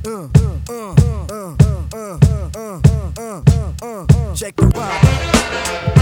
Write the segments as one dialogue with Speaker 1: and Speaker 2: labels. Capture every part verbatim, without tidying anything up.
Speaker 1: uh, uh, uh, uh, uh, uh, uh, uh, check the ride.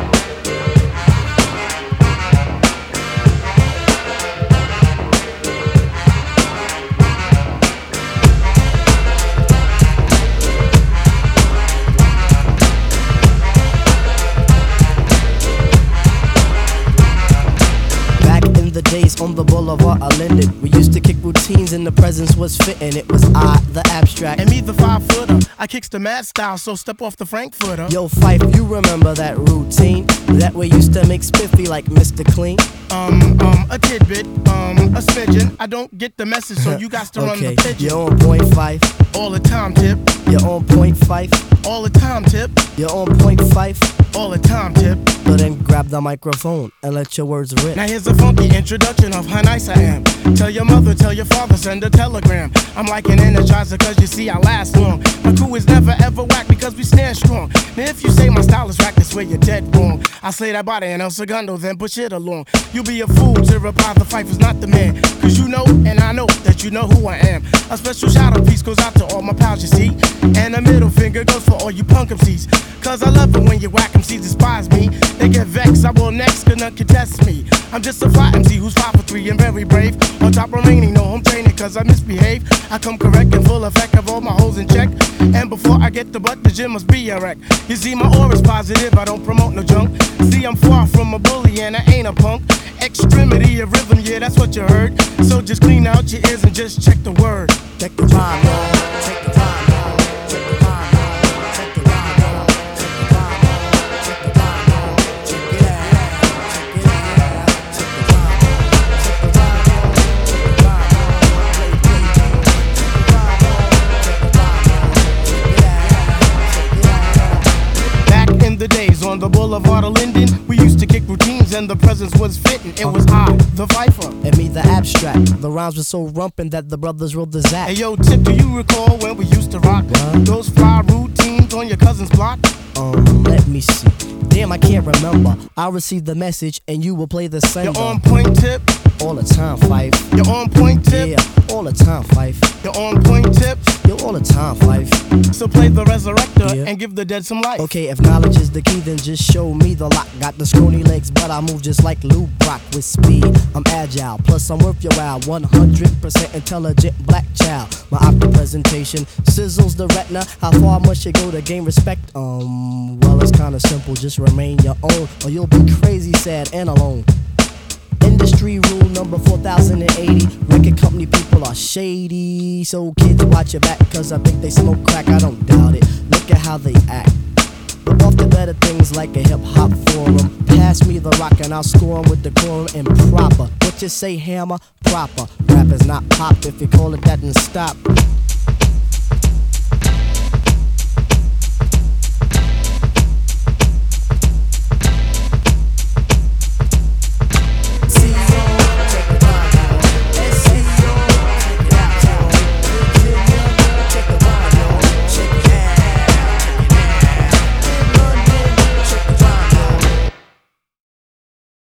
Speaker 1: The days on the boulevard are Linden. We used to kick routines and the presence was fitting. It was I, the abstract,
Speaker 2: and me, the five footer. I kicks the mad style, so step off the Frankfurter.
Speaker 1: Yo, Fife, you remember that routine that we used to make spiffy like Mister Clean?
Speaker 2: Um, um, a tidbit, um, a smidgen. I don't get the message, so you got to
Speaker 1: okay.
Speaker 2: run the pigeon.
Speaker 1: You're on point five.
Speaker 2: All the time, tip.
Speaker 1: You're on point five.
Speaker 2: All the time, tip.
Speaker 1: You're on point five.
Speaker 2: All the time, tip.
Speaker 1: So then grab the microphone and let your words rip.
Speaker 2: Now here's a funky introduction of how nice I am. Tell your mother, tell your father, send a telegram. I'm like an energizer cause you see I last long. My crew is never ever whack because we stand strong. Now if you say my style is whack, that's where you're dead wrong. I slay that body in El Segundo, then push it along. You be a fool to reply the fight was not the man. Cause you know and I know that you know who I am. A special shout out piece goes out to all my pals you see. And a middle finger goes for all you punk M Cs. Cause I love it when you whack M Cs despise me. They get vexed, I will next, cause none can test me. I'm just a fly M C who's five for three and very brave. On top remaining, no home training cause I misbehave. I come correct and full effect of all my hoes in check. And before I get the butt, the gym must be a wreck. You see my aura's positive, I don't promote no junk. See I'm far from a bully and I ain't a punk. Extremity of rhythm, yeah that's what you heard. So just clean out your ears and just check the word.
Speaker 1: Check the rhyme, y'all. Check the rhyme, y'all. Check the rhyme, y'all. Check the rhyme, y'all. Check the rhyme, y'all. Check the rhyme, y'all. Check it out. Check it out. Check the rhyme, y'all. Check the rhyme, y'all. Check the rhyme, y'all. Play, play, play. Check the rhyme, y'all. Check the rhyme, y'all. Check it out. Check it out.
Speaker 2: Back in the days on the boulevard of Linden, we used to kick routines and the presence was fitting. It was I, the Viper.
Speaker 1: And me, the abstract. The rhymes were so rumpin' that the brothers wrote the Zach.
Speaker 2: Hey yo, Tip, do you recall when we used to rock
Speaker 1: what?
Speaker 2: Those fly routines on your cousin's block?
Speaker 1: Um, let me see. Damn, I can't remember. I'll receive the message and you will play the sender.
Speaker 2: You're on point, Tip.
Speaker 1: All the time, Fife.
Speaker 2: You're on point, Tip.
Speaker 1: Yeah, all the time, Fife.
Speaker 2: You're on point, Tip.
Speaker 1: Yo, all the time, Fife.
Speaker 2: So play the resurrector
Speaker 1: Yeah.
Speaker 2: and give the dead some life.
Speaker 1: Okay, if knowledge is the key, then just show me the lock. Got the scrawny legs, but I move just like Lou Brock with speed. I'm agile, plus I'm worth your while. one hundred percent intelligent black child. My opera presentation sizzles the retina. How far must you go to gain respect? Um, well, it's kinda simple. Just remain your own, or you'll be crazy, sad, and alone. Industry rule number four thousand eighty. Record company people are shady. So kids watch your back, cause I think they smoke crack. I don't doubt it. Look at how they act. But off to better things like a hip hop forum. Pass me the rock and I'll score 'em with decorum and proper. What you say, hammer? Proper. Rap is not pop. If you call it that, then stop.